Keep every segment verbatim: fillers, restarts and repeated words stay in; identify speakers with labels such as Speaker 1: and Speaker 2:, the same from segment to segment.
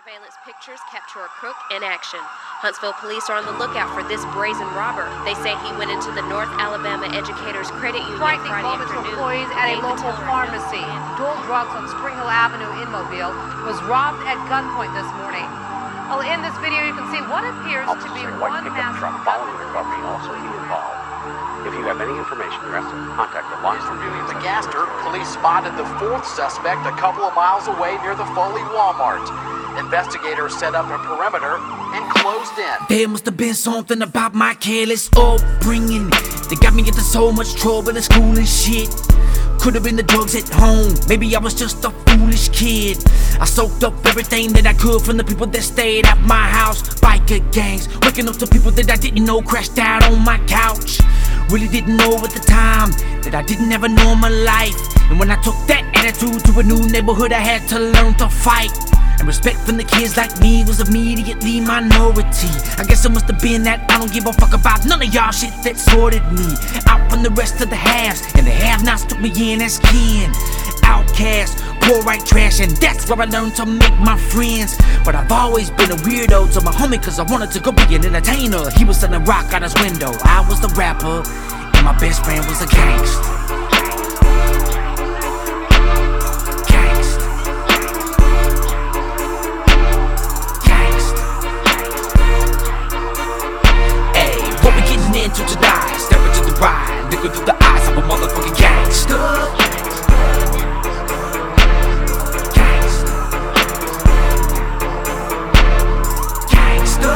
Speaker 1: Surveillance pictures capture a crook in action. Huntsville police are on the lookout for this brazen robber. They say he went into the North Alabama Educators Credit Union Friday
Speaker 2: moments for
Speaker 1: afternoon.
Speaker 2: employees at a local pharmacy. Dual Drugs on Spring Hill Avenue in Mobile was robbed at gunpoint this morning. Well, in this video, you can see what appears to be one massive
Speaker 3: truck following the car may also be involved. If you have any information you're asking, contact the law.
Speaker 4: Reviewing the Gaster, police spotted the fourth suspect a couple of miles away near the Foley Walmart. Investigators set up a perimeter and closed in.
Speaker 5: There must have been something about my careless upbringing that got me into so much trouble at school and shit. Could have been the drugs at home, maybe I was just a foolish kid. I soaked up everything that I could from the people that stayed at my house. Biker gangs, waking up to people that I didn't know crashed out on my couch. Really didn't know at the time that I didn't have a normal life. And when I took that attitude to a new neighborhood, I had to learn to fight. And respect from the kids like me was immediately minority. I guess it must have been that I don't give a fuck about none of y'all shit that sorted me out from the rest of the halves, and the have-nots took me in as kin. Outcast, poor white trash, and that's where I learned to make my friends. But I've always been a weirdo to my homie, cause I wanted to go be an entertainer. He was selling rock out his window, I was the rapper, and my best friend was a gangster. Into to die, step into the ride, look through the eyes of a motherfucking gangster. Gangster. Gangster.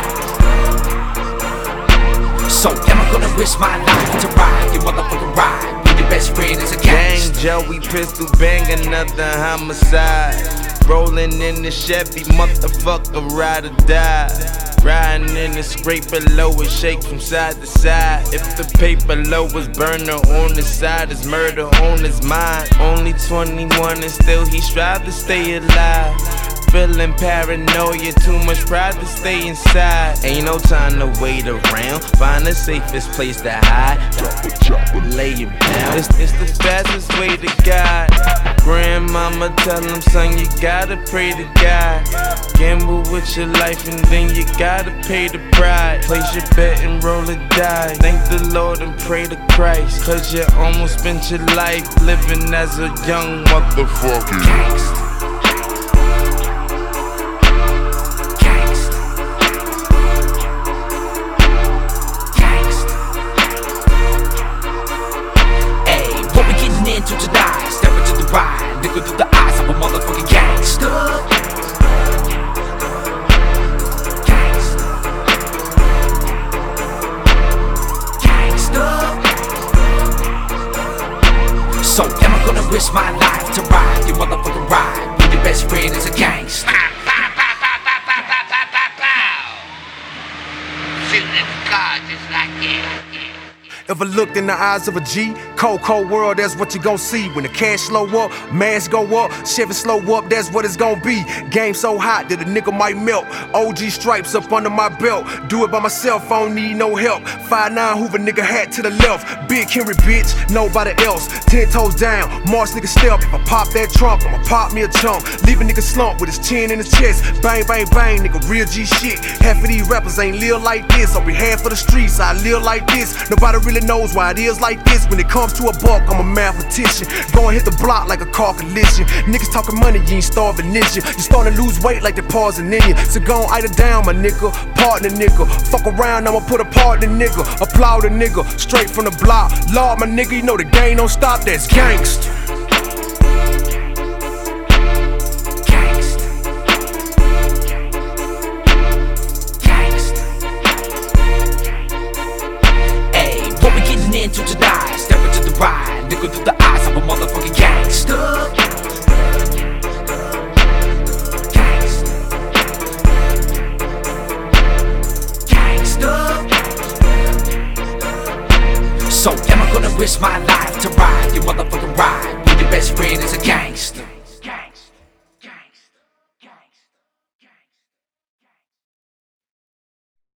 Speaker 5: So am I gonna risk my life to ride your motherfucking ride when your best friend is a gangster?
Speaker 6: Gang Joey pistol bang, another homicide. Rolling in the Chevy, motherfucker ride or die. Riding in the scrape below it, shake from side to side. If the paper low was burner on the side, it's murder on his mind. Only twenty-one and still he strive to stay alive. Feeling paranoia, too much pride to stay inside. Ain't no time to wait around, find the safest place to hide. Drop it, drop it, lay it down. It's, it's the fastest way to God. Grandmama tell him, son, you gotta pray to God. Gamble with your life and then you gotta pay the price. Place your bet and roll a die. Thank the Lord and pray to Christ, cause you almost spent your life living as a young motherfucker.
Speaker 5: Gangster. Into to die, step into the ride, look through the eyes of a motherfucking gangster. Gangster. Gangster. So am I gonna risk my life to ride your motherfucking ride when your best friend is a gangster?
Speaker 7: Sitting in the car just like that.
Speaker 8: Ever looked in the eyes of a G? Cold, cold world, that's what you gon' see. When the cash slow up, mass go up, Chevy slow up, that's what it's gon' be. Game so hot that a nigga might melt. O G stripes up under my belt. Do it by myself, I don't need no help. five nine Hoover nigga hat to the left. Big Henry bitch, nobody else. Ten toes down, Mars nigga step. If I pop that trunk, I'ma pop me a chunk. Leave a nigga slump with his chin in his chest. Bang, bang, bang, nigga, real G shit. Half of these rappers ain't live like this. On behalf of the streets, I live like this. Nobody really knows why it is like this. When it comes to a buck, I'm a mathematician. Go and hit the block like a car collision. Niggas talking money, you ain't starving ninja. You starting to lose weight like they pausing in you. So go and idle down, my nigga. Partner nigga. Fuck around, I'ma put a part in nigga. Applaud a nigga, straight from the block. Lord, my nigga, you know the game don't stop, that's gangsta.
Speaker 5: Into to die, step into the ride, look through the eyes of a motherfucking gangster. Gangster. Gangster. So am I gonna risk my life to ride your motherfucking ride when your best friend is a gangster?